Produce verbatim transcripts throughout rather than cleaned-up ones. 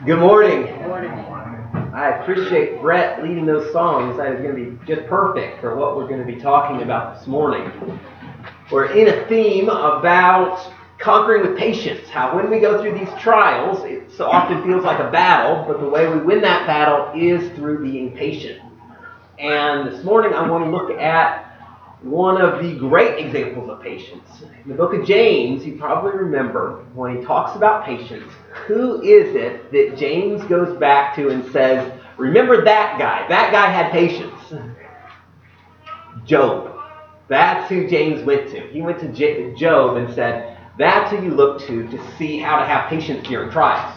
Good morning. Good morning. I appreciate Brett leading those songs. That is going to be just perfect for what we're going to be talking about this morning. We're in a theme about conquering with patience. How when we go through these trials, it so often feels like a battle, but the way we win that battle is through being patient. And this morning I want to look at one of the great examples of patience. In the book of James, you probably remember when he talks about patience, who is it that James goes back to and says, remember that guy, that guy had patience? Job. That's who James went to. He went to J- Job and said, that's who you look to to see how to have patience during trials.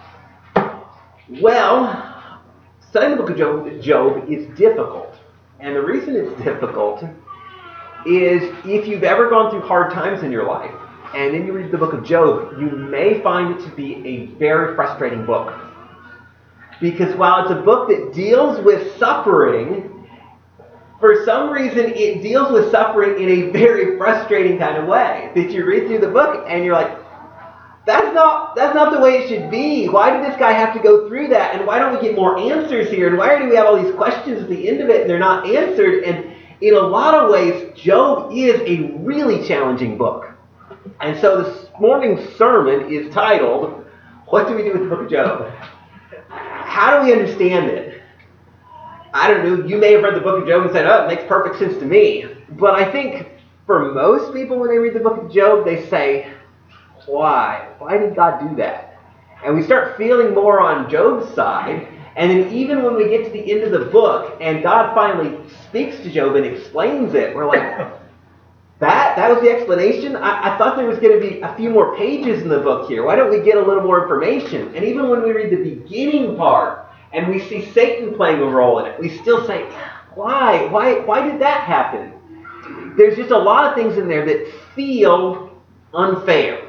Well, studying the book of Job, Job is difficult. And the reason it's difficult is if you've ever gone through hard times in your life, and then you read the book of Job, you may find it to be a very frustrating book. Because while it's a book that deals with suffering, for some reason it deals with suffering in a very frustrating kind of way. That you read through the book and you're like, that's not that's not the way it should be. Why did this guy have to go through that? And why don't we get more answers here? And why do we have all these questions at the end of it and they're not answered? And in a lot of ways, Job is a really challenging book. And so this morning's sermon is titled, What Do We Do with the Book of Job? How do we understand it? I don't know, you may have read the book of Job and said, oh, it makes perfect sense to me. But I think for most people when they read the book of Job, they say, why? Why did God do that? And we start feeling more on Job's side. And then even when we get to the end of the book and God finally speaks to Job and explains it, we're like, that that was the explanation? I, I thought there was going to be a few more pages in the book here. Why don't we get a little more information? And even when we read the beginning part and we see Satan playing a role in it, we still say, why? Why, why did that happen? There's just a lot of things in there that feel unfair.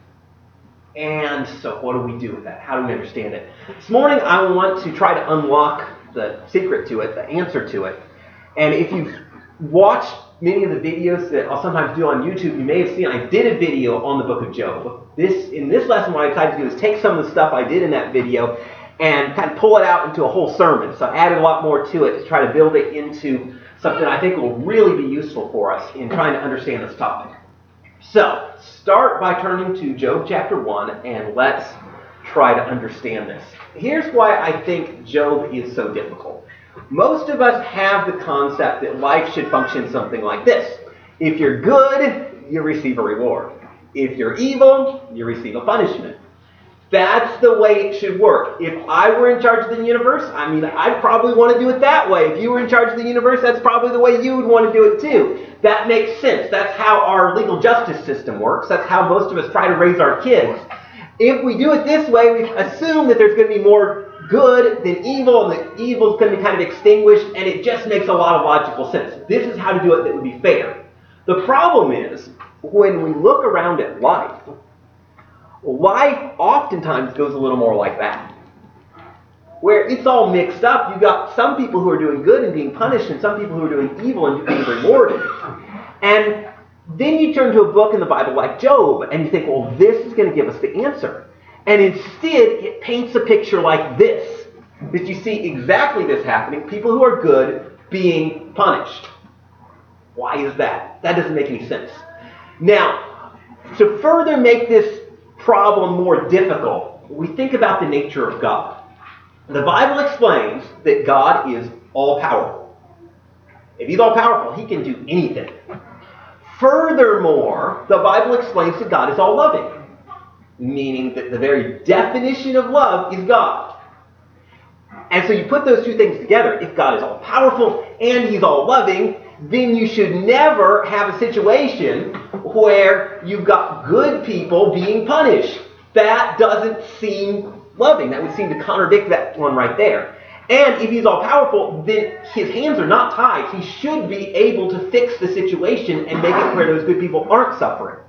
And so what do we do with that? How do we understand it? This morning I want to try to unlock the secret to it, the answer to it. And if you've watched many of the videos that I'll sometimes do on YouTube, you may have seen I did a video on the book of Job. This In this lesson, what I decided to do is take some of the stuff I did in that video and kind of pull it out into a whole sermon. So I added a lot more to it to try to build it into something I think will really be useful for us in trying to understand this topic. So, start by turning to Job chapter one, and let's try to understand this. Here's why I think Job is so difficult. Most of us have the concept that life should function something like this. If you're good, you receive a reward. If you're evil, you receive a punishment. That's the way it should work. If I were in charge of the universe, I mean, I'd probably want to do it that way. If you were in charge of the universe, that's probably the way you would want to do it too. That makes sense. That's how our legal justice system works. That's how most of us try to raise our kids. If we do it this way, we assume that there's going to be more good than evil, and that evil is going to be kind of extinguished, and it just makes a lot of logical sense. This is how to do it that would be fair. The problem is, when we look around at life, life oftentimes goes a little more like that. Where it's all mixed up. You've got some people who are doing good and being punished, and some people who are doing evil and being rewarded. And then you turn to a book in the Bible like Job, and you think, well, this is going to give us the answer. And instead, it paints a picture like this. That you see exactly this happening. People who are good being punished. Why is that? That doesn't make any sense. Now, to further make this problem more difficult, we think about the nature of God. The Bible explains that God is all-powerful. If he's all-powerful, he can do anything. Furthermore, the Bible explains that God is all-loving, meaning that the very definition of love is God. And so you put those two things together. If God is all-powerful and he's all-loving, then you should never have a situation where you've got good people being punished. That doesn't seem loving. That would seem to contradict that one right there. And if he's all-powerful, then his hands are not tied. He should be able to fix the situation and make it where those good people aren't suffering.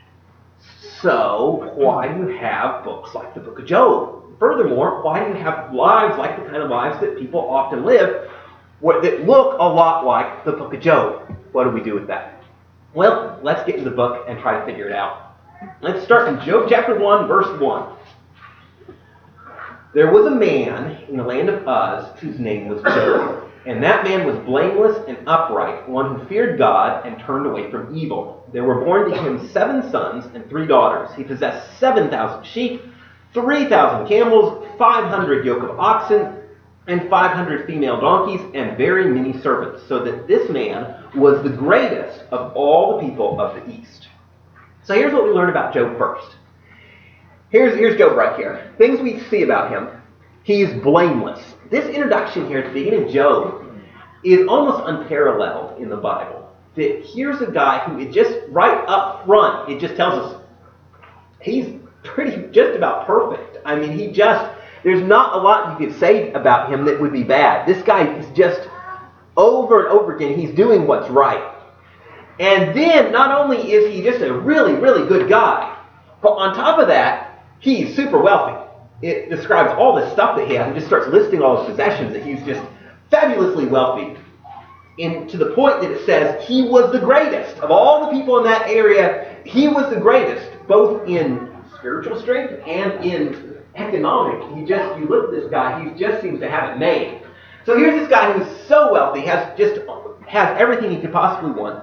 So, why do you have books like the book of Job? Furthermore, why do you have lives like the kind of lives that people often live that look a lot like the book of Job? What do we do with that? Well, let's get into the book and try to figure it out. Let's start in Job chapter one, verse one. There was a man in the land of Uz whose name was Job. And that man was blameless and upright, one who feared God and turned away from evil. There were born to him seven sons and three daughters. He possessed seven thousand sheep, three thousand camels, five hundred yoke of oxen, and five hundred female donkeys, and very many servants, so that this man was the greatest of all the people of the East. So here's what we learn about Job first. Here's, here's Job right here. Things we see about him. He is blameless. This introduction here at the beginning of Job is almost unparalleled in the Bible. That here's a guy who is just right up front, it just tells us he's pretty just about perfect. I mean, he just, there's not a lot you could say about him that would be bad. This guy is just over and over again, he's doing what's right. And then not only is he just a really, really good guy, but on top of that, he's super wealthy. It describes all this stuff that he has and just starts listing all his possessions, that he's just fabulously wealthy. And to the point that it says he was the greatest. Of all the people in that area, he was the greatest, both in spiritual strength and in economic. He just, you look at this guy, he just seems to have it made. So here's this guy who's so wealthy, has just has everything he could possibly want.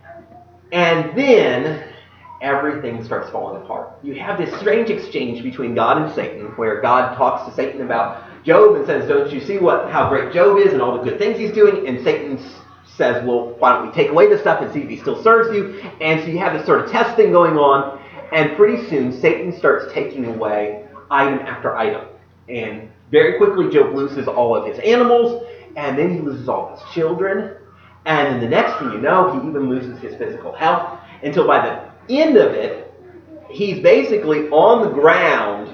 And then everything starts falling apart. You have this strange exchange between God and Satan, where God talks to Satan about Job and says, don't you see what how great Job is and all the good things he's doing? And Satan says, well, why don't we take away this stuff and see if he still serves you? And so you have this sort of test thing going on, and pretty soon Satan starts taking away item after item. And very quickly Job loses all of his animals, and then he loses all of his children. And then the next thing you know, he even loses his physical health, until by the end of it, he's basically on the ground,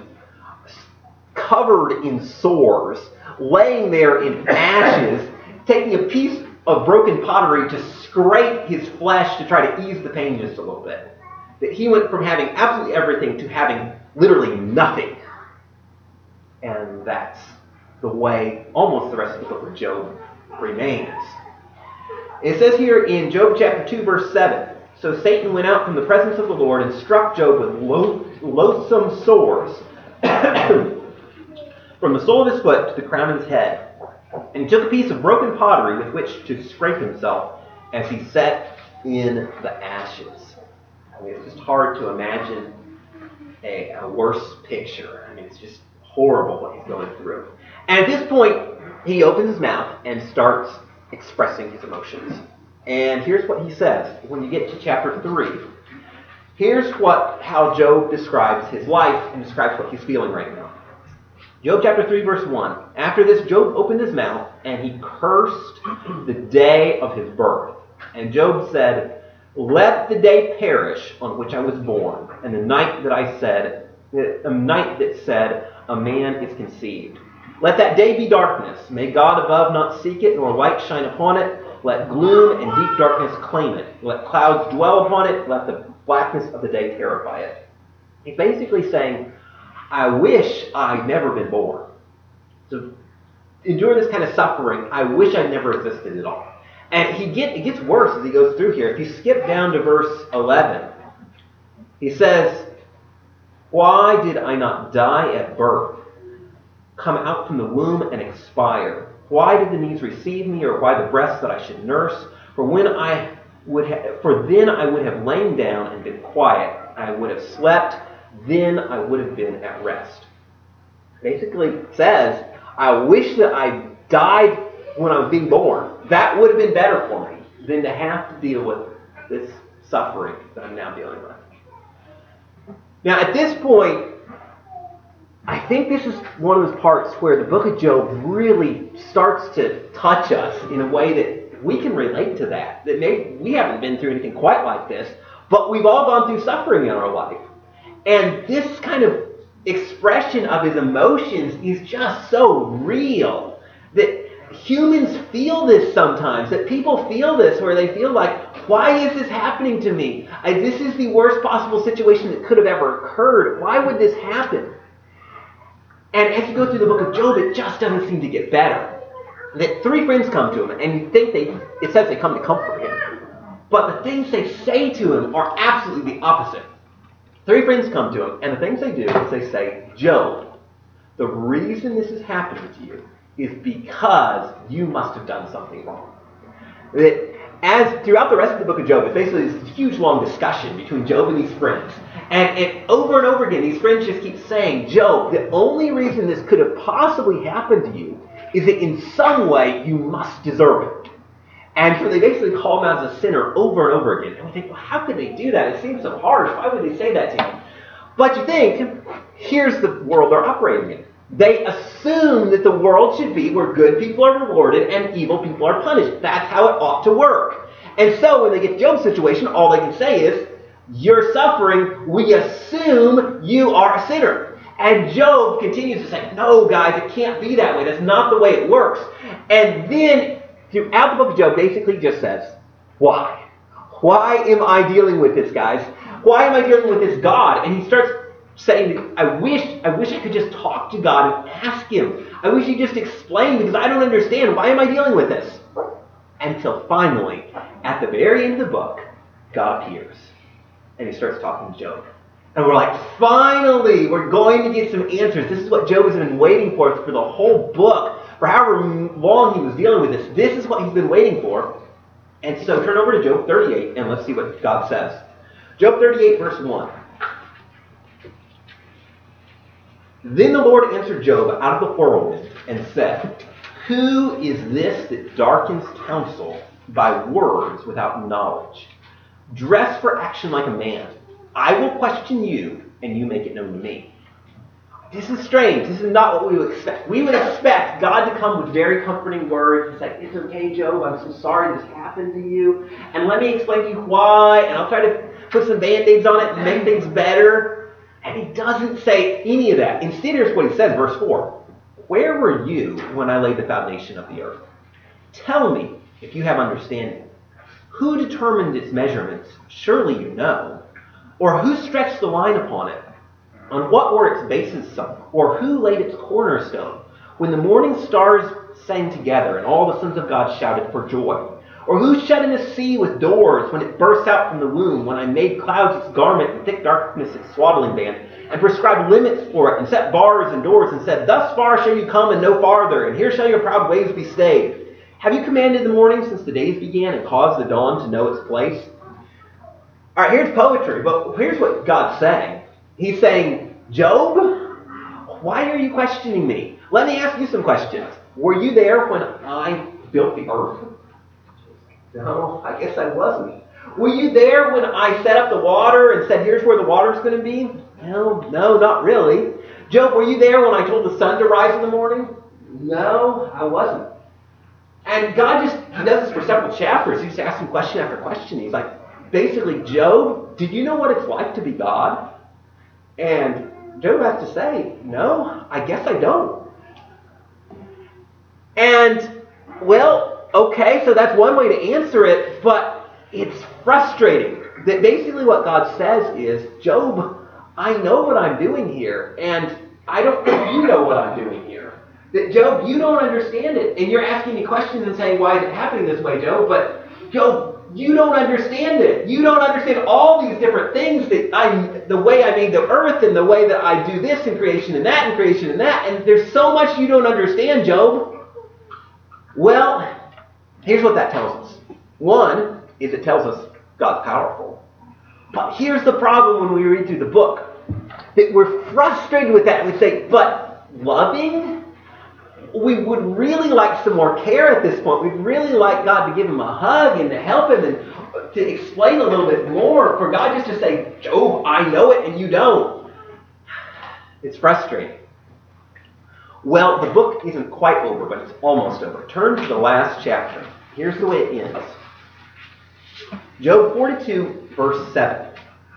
covered in sores, laying there in ashes, taking a piece of broken pottery to scrape his flesh to try to ease the pain just a little bit. That he went from having absolutely everything to having literally nothing. And that's the way almost the rest of the book of Job remains. It says here in Job chapter two, verse seven, so Satan went out from the presence of the Lord and struck Job with loath- loathsome sores from the sole of his foot to the crown of his head. And he took a piece of broken pottery with which to scrape himself as he sat in the ashes. I mean, it's just hard to imagine a, a worse picture. I mean, it's just horrible what he's going through. And at this point, he opens his mouth and starts expressing his emotions. And here's what he says when you get to chapter three. Here's what how Job describes his life and describes what he's feeling right now. Job chapter three, verse one. After this, Job opened his mouth, and he cursed the day of his birth. And Job said, let the day perish on which I was born, and the night that I said, the night that said, a man is conceived. Let that day be darkness. May God above not seek it, nor light shine upon it. Let gloom and deep darkness claim it. Let clouds dwell upon it. Let the blackness of the day terrify it. He's basically saying, I wish I'd never been born. To endure this kind of suffering, I wish I'd never existed at all. And he get, it gets worse as he goes through here. If you skip down to verse eleven, he says, why did I not die at birth, come out from the womb and expire? Why did the knees receive me, or why the breasts that I should nurse? For when I would ha- for then I would have lain down and been quiet. I would have slept, then I would have been at rest. Basically says, I wish that I died when I was being born. That would have been better for me than to have to deal with this suffering that I'm now dealing with. Now at this point, I think this is one of those parts where the book of Job really starts to touch us in a way that we can relate to that. That maybe we haven't been through anything quite like this, but we've all gone through suffering in our life. And this kind of expression of his emotions is just so real that humans feel this sometimes, that people feel this where they feel like, why is this happening to me? I, this is the worst possible situation that could have ever occurred. Why would this happen? And as you go through the book of Job, it just doesn't seem to get better. That three friends come to him, and you think they, it says they come to comfort him. But the things they say to him are absolutely the opposite. Three friends come to him, and the things they do is they say, Job, the reason this is happening to you is because you must have done something wrong. That as throughout the rest of the book of Job, it's basically this huge long discussion between Job and these friends. And, and over and over again, these friends just keep saying, Job, the only reason this could have possibly happened to you is that in some way you must deserve it. And so they basically call him out as a sinner over and over again. And we think, well, how could they do that? It seems so harsh. Why would they say that to him? But you think, here's the world they're operating in. They assume that the world should be where good people are rewarded and evil people are punished. That's how it ought to work. And so when they get Job's situation, all they can say is, you're suffering, we assume you are a sinner. And Job continues to say, no, guys, it can't be that way. That's not the way it works. And then throughout the book of Job, basically just says, why? Why am I dealing with this, guys? Why am I dealing with this God? And he starts saying, I wish, I wish I could just talk to God and ask him. I wish he'd just explain because I don't understand. Why am I dealing with this? Until finally, at the very end of the book, God appears. And he starts talking to Job. And we're like, finally, we're going to get some answers. This is what Job has been waiting for for the whole book. For however long he was dealing with this, this is what he's been waiting for. And so turn over to Job thirty-eight and let's see what God says. Job thirty-eight, verse one. Then the Lord answered Job out of the whirlwind and said, who is this that darkens counsel by words without knowledge? Dress for action like a man. I will question you, and you make it known to me. This is strange. This is not what we would expect. We would expect God to come with very comforting words. It's like, it's okay, Job. I'm so sorry this happened to you. And let me explain to you why. And I'll try to put some band-aids on it and make things better. And he doesn't say any of that. Instead, here's what he says, verse four. Where were you when I laid the foundation of the earth? Tell me if you have understanding. Who determined its measurements? Surely you know. Or who stretched the line upon it? On what were its bases sunk? Or who laid its cornerstone? When the morning stars sang together and all the sons of God shouted for joy? Or who shut in the sea with doors when it burst out from the womb? When I made clouds its garment and thick darkness its swaddling band, and prescribed limits for it, and set bars and doors, and said, thus far shall you come and no farther, and here shall your proud ways be stayed. Have you commanded the morning since the days began, and caused the dawn to know its place? All right, here's poetry, but here's what God's saying. He's saying, Job, why are you questioning me? Let me ask you some questions. Were you there when I built the earth? No, I guess I wasn't. Were you there when I set up the water and said, here's where the water's going to be? No, no, not really. Job, were you there when I told the sun to rise in the morning? No, I wasn't. And God just, he does this for several chapters. He just asks him question after question. He's like, basically, Job, did you know what it's like to be God? And Job has to say, no, I guess I don't. And, well, okay, so that's one way to answer it, but it's frustrating. That basically what God says is, Job, I know what I'm doing here, and I don't think you know what I'm doing here. That, Job, you don't understand it, and you're asking me questions and saying, why is it happening this way, Job? But, Job, you don't understand it. You don't understand all these different things that I, the way I made the earth and the way that I do this in creation and that in creation and that, and there's so much you don't understand, Job. Well, here's what that tells us. One is it tells us God's powerful. But here's the problem when we read through the book. That we're frustrated with that. We say, but loving? We would really like some more care at this point. We'd really like God to give him a hug and to help him and to explain a little bit more. For God just to say, Job, I know it and you don't. It's frustrating. Well, the book isn't quite over, but it's almost over. Turn to the last chapter. Here's the way it ends. Job forty-two, verse seven.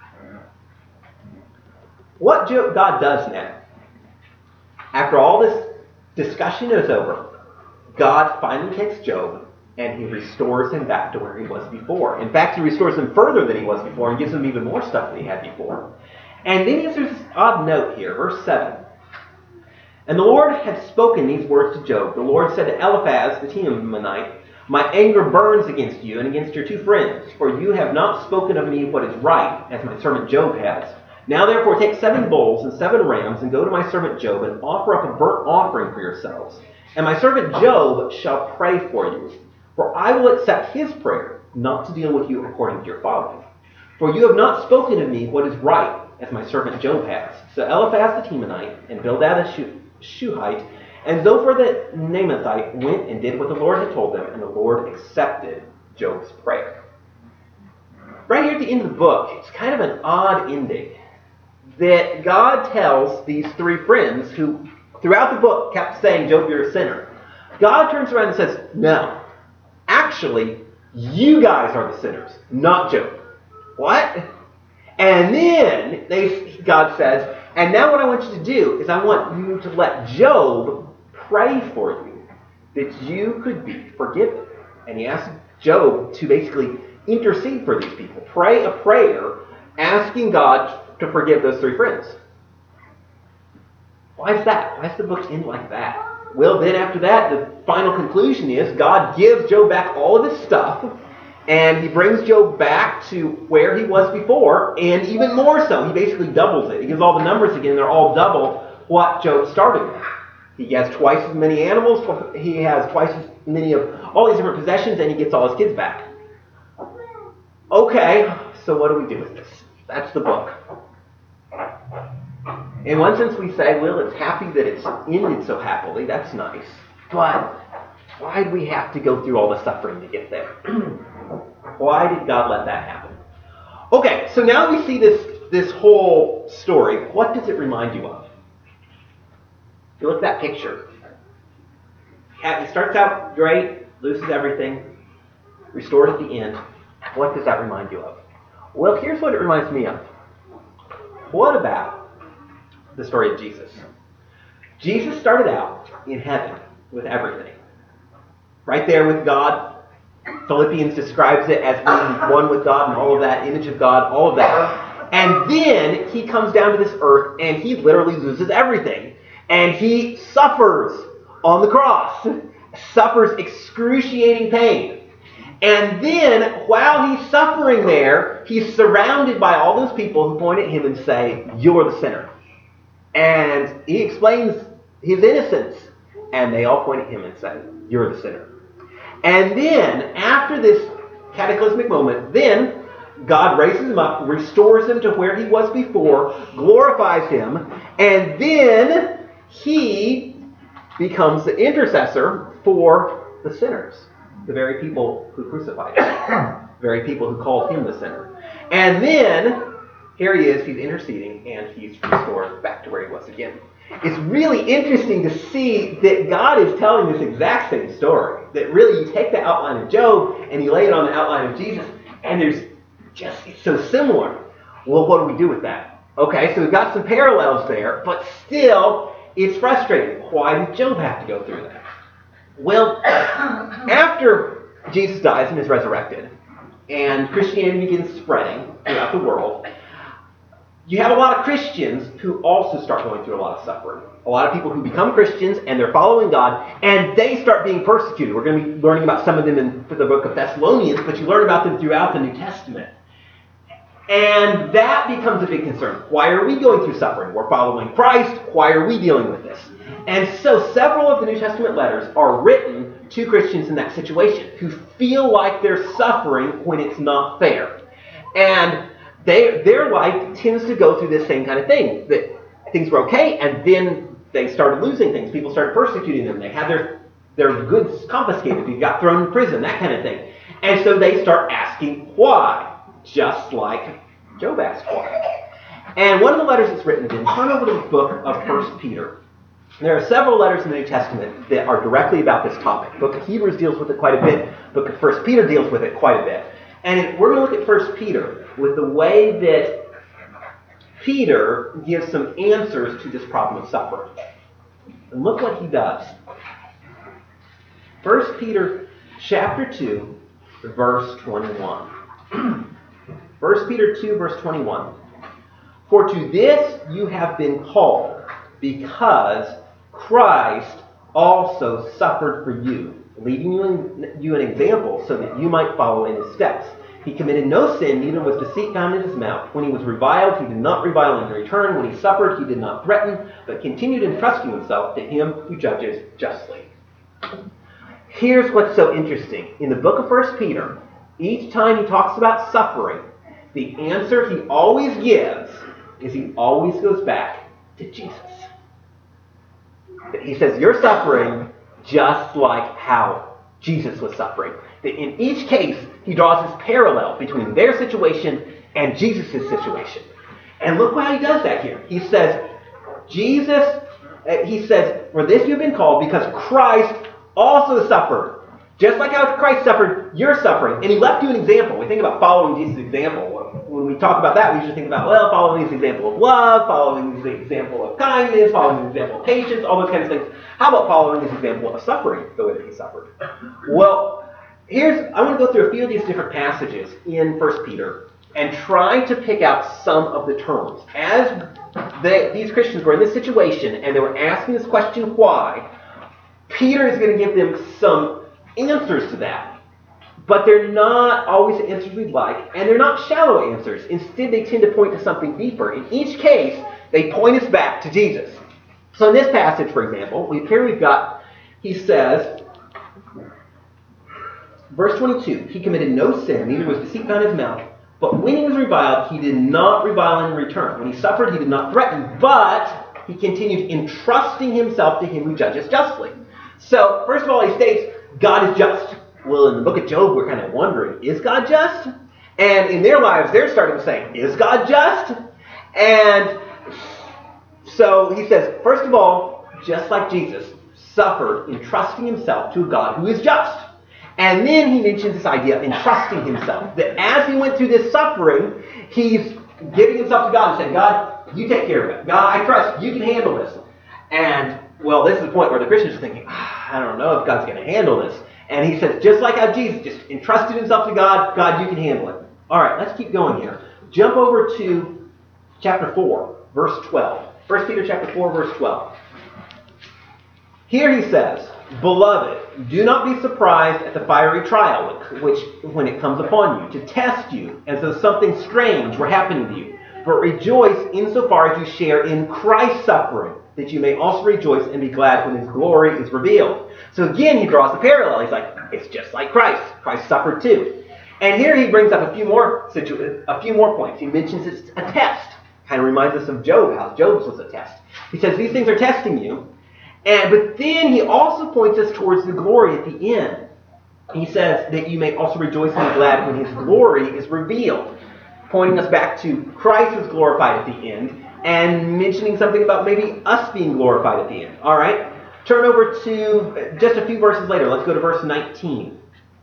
What Job, God does now, after all this discussion is over, God finally takes Job and he restores him back to where he was before. In fact, he restores him further than he was before and gives him even more stuff than he had before. And then he has this odd note here, verse seven. And the Lord had spoken these words to Job. The Lord said to Eliphaz, the Temanite, my anger burns against you and against your two friends, for you have not spoken of me what is right, as my servant Job has. Now therefore take seven bulls and seven rams, and go to my servant Job, and offer up a burnt offering for yourselves. And my servant Job shall pray for you, for I will accept his prayer, not to deal with you according to your folly. For you have not spoken to me what is right, as my servant Job has. So Eliphaz the Temanite, and Bildad the Shuhite, and Zophar the Naamathite went and did what the Lord had told them, and the Lord accepted Job's prayer. Right here at the end of the book, it's kind of an odd ending. That God tells these three friends who, throughout the book, kept saying, Job, you're a sinner. God turns around and says, no, actually, you guys are the sinners, not Job. What? And then they, God says, and now what I want you to do is I want you to let Job pray for you, that you could be forgiven. And he asked Job to basically intercede for these people. Pray a prayer asking God to forgive those three friends. Why is that? Why does the book end like that? Well, then after that, the final conclusion is God gives Job back all of his stuff, and he brings Job back to where he was before, and even more so. He basically doubles it. He gives all the numbers again. They're all double what Job started with. He has twice as many animals. He has twice as many of all these different possessions, and he gets all his kids back. Okay, so what do we do with this? That's the book. In one sense, we say, well, it's happy that it's ended so happily. That's nice. But why do we have to go through all the suffering to get there? Why did God let that happen? Okay, so now we see this, this whole story. What does it remind you of? If you look at that picture, it starts out great, loses everything, restored at the end. What does that remind you of? Well, here's what it reminds me of. What about the story of Jesus? Jesus started out in heaven with everything. Right there with God. Philippians describes it as being one with God and all of that, image of God, all of that. And then he comes down to this earth and he literally loses everything. And he suffers on the cross. Suffers excruciating pain. And then, while he's suffering there, he's surrounded by all those people who point at him and say, you're the sinner. And he explains his innocence. And they all point at him and say, you're the sinner. And then, after this cataclysmic moment, then God raises him up, restores him to where he was before, glorifies him, and then he becomes the intercessor for the sinners. The very people who crucified him. The very people who called him the sinner. And then, here he is, he's interceding, and he's restored back to where he was again. It's really interesting to see that God is telling this exact same story. That really, you take the outline of Job, and you lay it on the outline of Jesus, and there's just, it's so similar. Well, what do we do with that? Okay, so we've got some parallels there, but still, it's frustrating. Why did Job have to go through that? Well, after Jesus dies and is resurrected, and Christianity begins spreading throughout the world, you have a lot of Christians who also start going through a lot of suffering. A lot of people who become Christians and they're following God, and they start being persecuted. We're going to be learning about some of them in the book of Thessalonians, but you learn about them throughout the New Testament. And that becomes a big concern. Why are we going through suffering? We're following Christ. Why are we dealing with this? And so several of the New Testament letters are written to Christians in that situation who feel like they're suffering when it's not fair. And they, their life tends to go through this same kind of thing. That things were okay, and then they started losing things. People started persecuting them. They had their, their goods confiscated. They got thrown in prison, that kind of thing. And so they start asking why. Just like Job asked why. And one of the letters that's written, then turn over to the book of First Peter. There are several letters in the New Testament that are directly about this topic. The book of Hebrews deals with it quite a bit. The book of First Peter deals with it quite a bit. And we're going to look at First Peter with the way that Peter gives some answers to this problem of suffering. And look what he does. First Peter chapter two, verse twenty-one. First Peter two, verse twenty-one. For to this you have been called, because Christ also suffered for you, leaving you, in, you an example so that you might follow in his steps. He committed no sin, neither was deceit found in his mouth. When he was reviled, he did not revile in return. When he suffered, he did not threaten, but continued entrusting himself to him who judges justly. Here's what's so interesting. In the book of First Peter, each time he talks about suffering, the answer he always gives is he always goes back to Jesus. He says, you're suffering just like how Jesus was suffering. That in each case, he draws this parallel between their situation and Jesus' situation. And look how he does that here. He says, Jesus, uh, he says, for this you've been called because Christ also suffered. Just like how Christ suffered, you're suffering. And he left you an example. We think about following Jesus' example. When we talk about that, we usually think about, well, following his example of love, following his example of kindness, following his example of patience, all those kinds of things. How about following his example of suffering the way that he suffered? Well, here's, I want to go through a few of these different passages in First Peter and try to pick out some of the terms. As they, these Christians were in this situation and they were asking this question, why, Peter is going to give them some answers to that. But they're not always the answers we'd like, and they're not shallow answers. Instead, they tend to point to something deeper. In each case, they point us back to Jesus. So in this passage, for example, we, here we've got, he says, verse twenty-two, he committed no sin, neither was deceit found in his mouth. But when he was reviled, he did not revile in return. When he suffered, he did not threaten, but he continued entrusting himself to him who judges justly. So, first of all, he states, God is just. Well, in the book of Job, we're kind of wondering, is God just? And in their lives, they're starting to say, is God just? And so he says, first of all, just like Jesus suffered, entrusting himself to a God who is just. And then he mentions this idea of entrusting himself. That as he went through this suffering, he's giving himself to God and saying, God, you take care of it. God, I trust you can handle this. And, well, this is the point where the Christians are thinking, ah, I don't know if God's going to handle this. And he says, just like how Jesus just entrusted himself to God, God, you can handle it. All right, let's keep going here. Jump over to chapter four, verse twelve. First Peter chapter four, verse twelve. Here he says, Beloved, do not be surprised at the fiery trial which, when it comes upon you, to test you as though something strange were happening to you. But rejoice insofar as you share in Christ's suffering, that you may also rejoice and be glad when his glory is revealed. So again, he draws a parallel. He's like, it's just like Christ. Christ suffered too. And here he brings up a few more situ- a few more points. He mentions it's a test. Kind of reminds us of Job, how Job's was a test. He says these things are testing you. And but then he also points us towards the glory at the end. He says that you may also rejoice and be glad when his glory is revealed. Pointing us back to Christ was glorified at the end. And mentioning something about maybe us being glorified at the end. All right? Turn over to just a few verses later. Let's go to verse nineteen.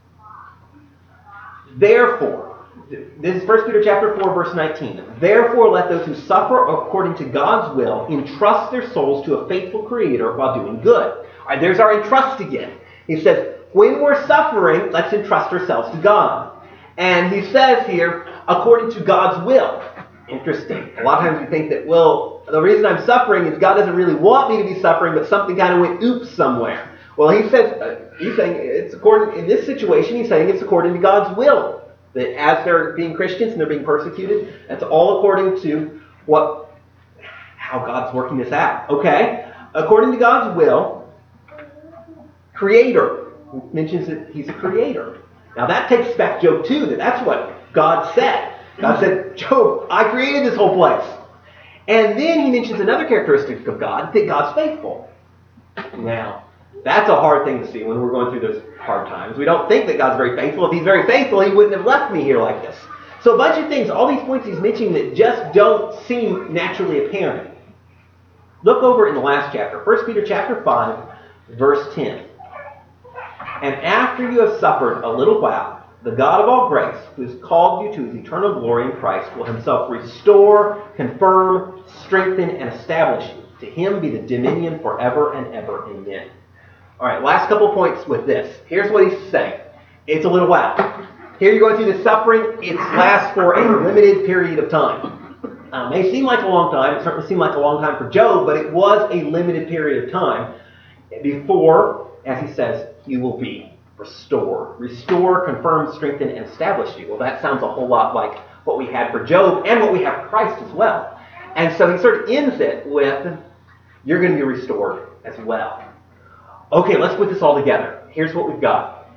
Therefore, this is First Peter chapter four, verse nineteen. Therefore, let those who suffer according to God's will entrust their souls to a faithful Creator while doing good. All right, there's our entrust again. He says, when we're suffering, let's entrust ourselves to God. And he says here, according to God's will. Interesting. A lot of times we think that, well, the reason I'm suffering is God doesn't really want me to be suffering, but something kind of went oops somewhere. Well, he says, uh, he's saying it's according, in this situation, he's saying it's according to God's will. That as they're being Christians and they're being persecuted, that's all according to what, how God's working this out. Okay? According to God's will, Creator mentions that he's a creator. Now that takes us back to Job two, that that's what God said. God said, Job, I created this whole place. And then he mentions another characteristic of God, that God's faithful. Now, that's a hard thing to see when we're going through those hard times. We don't think that God's very faithful. If he's very faithful, he wouldn't have left me here like this. So a bunch of things, all these points he's mentioning that just don't seem naturally apparent. Look over in the last chapter, First Peter chapter five, verse ten. And after you have suffered a little while, the God of all grace, who has called you to his eternal glory in Christ, will himself restore, confirm, strengthen, and establish you. To him be the dominion forever and ever. Amen. All right, last couple points with this. Here's what he's saying. It's a little while. Here you're going through the suffering. It lasts for a limited period of time. Uh, may seem like a long time. It certainly seemed like a long time for Job, but it was a limited period of time before, as he says, you will be Restore. Restore, confirm, strengthen, and establish you. Well, that sounds a whole lot like what we had for Job and what we have for Christ as well. And so he sort of ends it with, you're going to be restored as well. Okay, let's put this all together. Here's what we've got.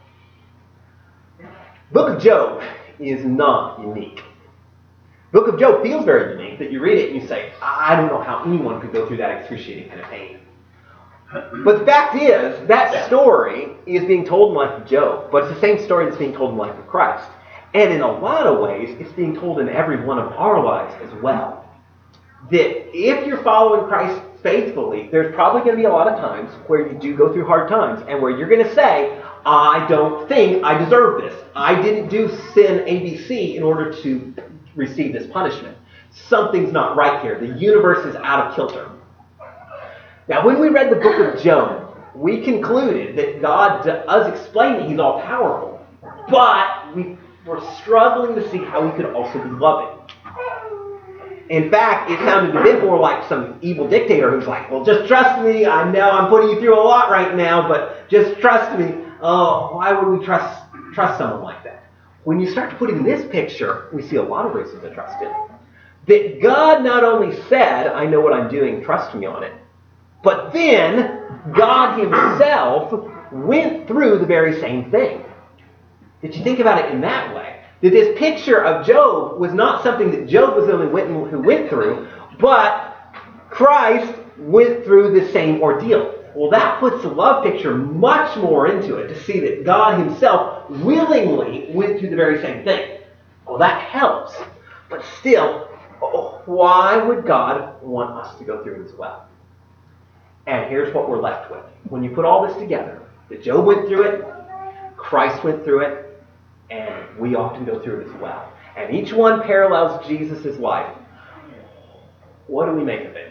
Book of Job is not unique. Book of Job feels very unique, that you read it and you say, I don't know how anyone could go through that excruciating kind of pain. But the fact is, that story is being told in the life of Job, but it's the same story that's being told in the life of Christ. And in a lot of ways, it's being told in every one of our lives as well. That if you're following Christ faithfully, there's probably going to be a lot of times where you do go through hard times and where you're going to say, I don't think I deserve this. I didn't do sin A B C in order to receive this punishment. Something's not right here. The universe is out of kilter. Now, when we read the book of Job, we concluded that God does explain that he's all-powerful, but we were struggling to see how he could also be loving. In fact, it sounded a bit more like some evil dictator who's like, well, just trust me. I know I'm putting you through a lot right now, but just trust me. Oh, why would we trust trust someone like that? When you start putting this picture, we see a lot of reasons to trust him. That God not only said, I know what I'm doing, trust me on it, but then God himself went through the very same thing. Did you think about it in that way? That this picture of Job was not something that Job was the only one who went through, but Christ went through the same ordeal. Well, that puts the love picture much more into it, to see that God himself willingly went through the very same thing. Well, that helps. But still, why would God want us to go through it as well? And here's what we're left with. When you put all this together, that Job went through it, Christ went through it, and we often go through it as well. And each one parallels Jesus' life. What do we make of it?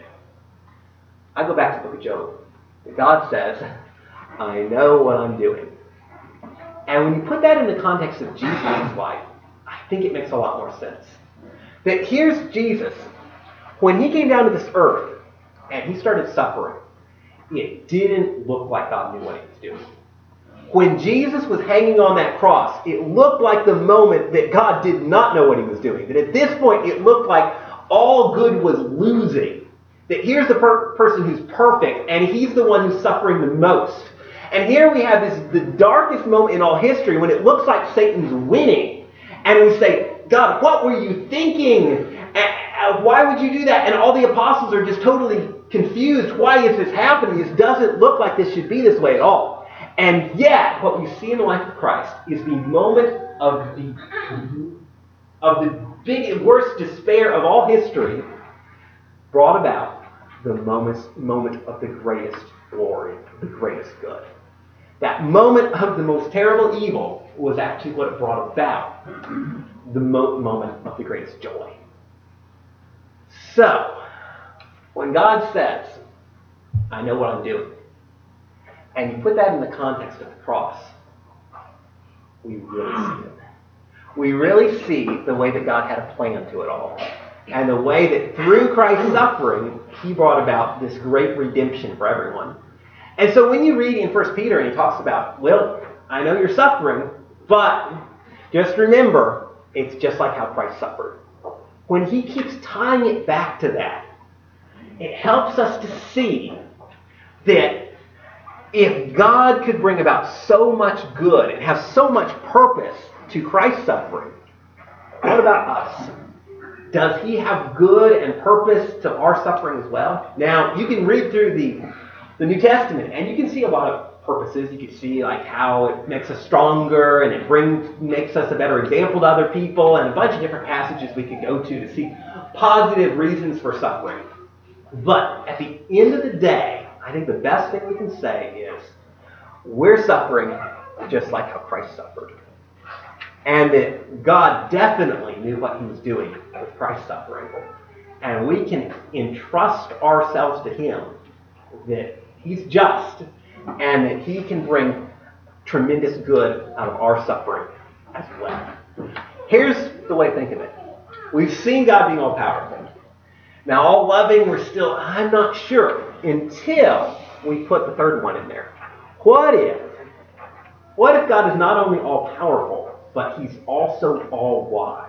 I go back to the book of Job. God says, I know what I'm doing. And when you put that in the context of Jesus' life, I think it makes a lot more sense. That here's Jesus. When he came down to this earth and he started suffering, it didn't look like God knew what he was doing. When Jesus was hanging on that cross, it looked like the moment that God did not know what he was doing. That at this point, it looked like all good was losing. That here's the per- person who's perfect, and he's the one who's suffering the most. And here we have this the darkest moment in all history when it looks like Satan's winning. And we say, God, what were you thinking? Uh, why would you do that? And all the apostles are just totally confused. Why is this happening? This doesn't look like this should be this way at all. And yet, what we see in the life of Christ is the moment of the, of the big, worst despair of all history brought about the moment, moment of the greatest glory, the greatest good. That moment of the most terrible evil was actually what it brought about, the mo- moment of the greatest joy. So, when God says, I know what I'm doing, and you put that in the context of the cross, we really see it. We really see the way that God had a plan to it all. And the way that through Christ's suffering, he brought about this great redemption for everyone. And so when you read in First Peter and he talks about, well, I know you're suffering, but just remember, it's just like how Christ suffered. When he keeps tying it back to that, it helps us to see that if God could bring about so much good and have so much purpose to Christ's suffering, what about us? Does he have good and purpose to our suffering as well? Now, you can read through the, the New Testament, and you can see a lot of purposes. You can see like how it makes us stronger, and it brings makes us a better example to other people, and a bunch of different passages we could go to to see positive reasons for suffering. But at the end of the day, I think the best thing we can say is we're suffering just like how Christ suffered. And that God definitely knew what he was doing with Christ's suffering. And we can entrust ourselves to him that he's just and that he can bring tremendous good out of our suffering as well. Here's the way to think of it. We've seen God being all-powerful. Now, all-loving, we're still, I'm not sure, until we put the third one in there. What if What if God is not only all-powerful, but he's also all-wise?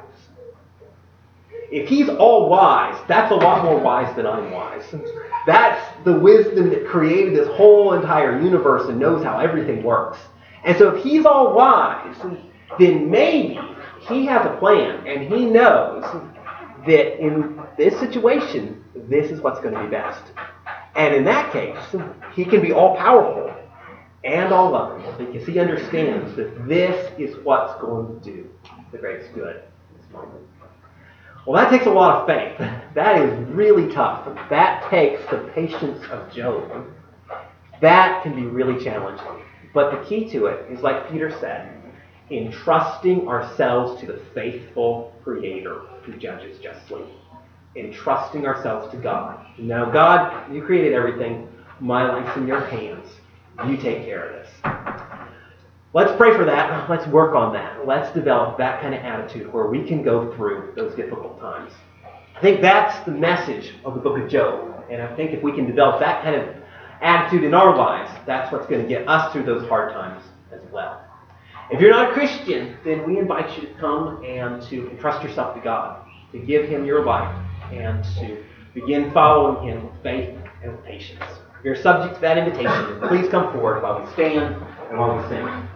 If he's all-wise, that's a lot more wise than I'm wise. That's the wisdom that created this whole entire universe and knows how everything works. And so if he's all-wise, then maybe he has a plan, and he knows that in this situation, this is what's going to be best. And in that case, he can be all-powerful and all-loving, because he understands that this is what's going to do the greatest good in this moment. Well, that takes a lot of faith. That is really tough. That takes the patience of Job. That can be really challenging. But the key to it is, like Peter said, entrusting ourselves to the faithful Creator who judges justly. Entrusting ourselves to God. Now, God, you created everything. My life's in your hands. You take care of this. Let's pray for that. Let's work on that. Let's develop that kind of attitude where we can go through those difficult times. I think that's the message of the book of Job. And I think if we can develop that kind of attitude in our lives, that's what's going to get us through those hard times as well. If you're not a Christian, then we invite you to come and to entrust yourself to God, to give him your life, and to begin following him with faith and with patience. If you're subject to that invitation, please come forward while we stand and while we sing.